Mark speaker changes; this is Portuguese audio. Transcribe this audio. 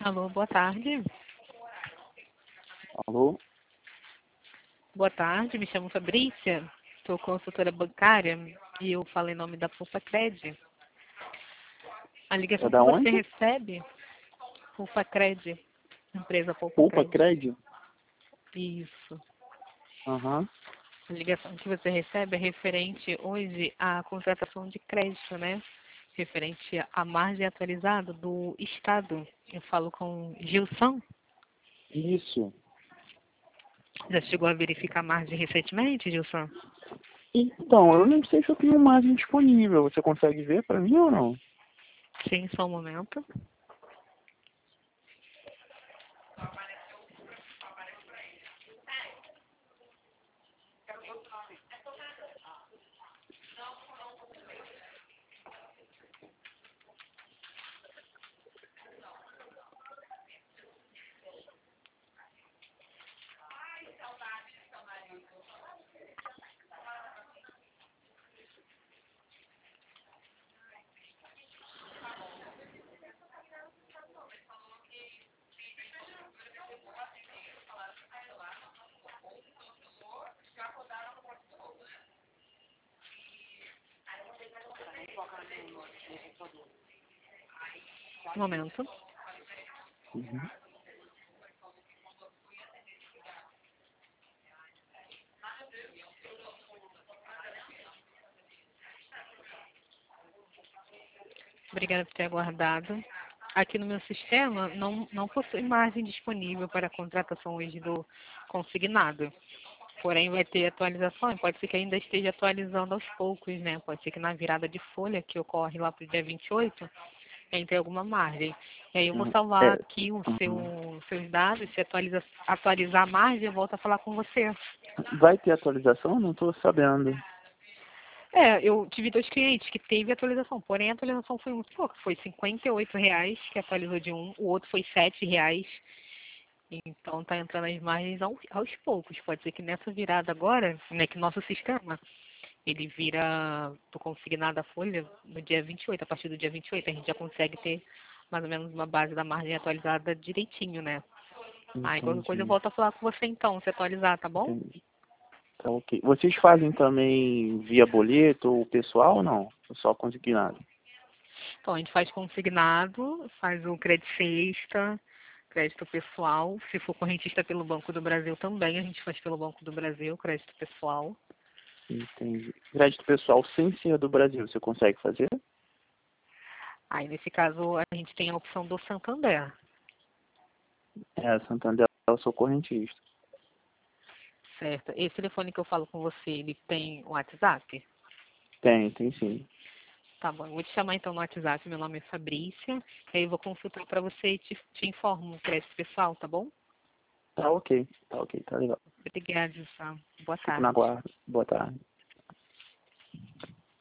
Speaker 1: Alô, boa tarde.
Speaker 2: Alô?
Speaker 1: Boa tarde, me chamo Fabrícia, sou consultora bancária e eu falo em nome da Fulfacred. A
Speaker 2: É
Speaker 1: ligação que
Speaker 2: da
Speaker 1: você
Speaker 2: onde?
Speaker 1: recebe, Fulfacred, empresa
Speaker 2: Poupa
Speaker 1: Fulfacred.
Speaker 2: Crédito?
Speaker 1: Isso.
Speaker 2: Aham.
Speaker 1: A ligação que você recebe é referente hoje à contratação de crédito, né? Referente à margem atualizada do Estado. Eu falo com Gilson.
Speaker 2: Isso.
Speaker 1: Já chegou a verificar a margem recentemente, Gilson?
Speaker 2: Então, eu não sei se eu tenho margem disponível. Você consegue ver pra mim ou não?
Speaker 1: Sim, só um momento. Um momento.
Speaker 2: Uhum.
Speaker 1: Obrigada por ter aguardado. Aqui no meu sistema não possui margem disponível para a contratação hoje do consignado. Porém, vai ter atualização e pode ser que ainda esteja atualizando aos poucos, né? Pode ser que na virada de folha, que ocorre lá para o dia 28, entre alguma margem. E aí eu vou salvar
Speaker 2: É.
Speaker 1: aqui
Speaker 2: Aham.
Speaker 1: os seus dados, se atualizar a margem, eu volto a falar com você.
Speaker 2: Vai ter atualização? Não tô sabendo.
Speaker 1: É, eu tive dois clientes que teve atualização, porém a atualização foi muito pouca. Foi R$ 58 que atualizou de um, o outro foi R$ 7. Então tá entrando as margens aos poucos. Pode ser que nessa virada agora, né, que nosso sistema, ele vira do consignado a folha no dia 28. A partir do dia 28 a gente já consegue ter mais ou menos uma base da margem atualizada direitinho, né? Aí qualquer coisa eu
Speaker 2: Entendi.
Speaker 1: volto a falar com você então, se atualizar, tá bom?
Speaker 2: Entendi. Tá ok. Vocês fazem também via boleto ou pessoal ou não? Ou só consignado?
Speaker 1: Então, a gente faz consignado, faz o crédito sexta, crédito pessoal. Se for correntista pelo Banco do Brasil também, a gente faz pelo Banco do Brasil, crédito pessoal.
Speaker 2: Entendi. Crédito pessoal sem ser do Brasil, você consegue fazer?
Speaker 1: Aí, nesse caso, a gente tem a opção do Santander,
Speaker 2: É, Santander, eu sou correntista.
Speaker 1: certo? Esse telefone que eu falo com você, ele tem o WhatsApp?
Speaker 2: Tem sim.
Speaker 1: Tá bom, eu vou te chamar então no WhatsApp, meu nome é Fabrícia. Aí eu vou consultar para você e te informo o crédito pessoal, tá bom?
Speaker 2: Tá ok, tá legal.
Speaker 1: Obrigada, Gilson. Boa
Speaker 2: Fico na
Speaker 1: tarde.
Speaker 2: guarda. Boa tarde.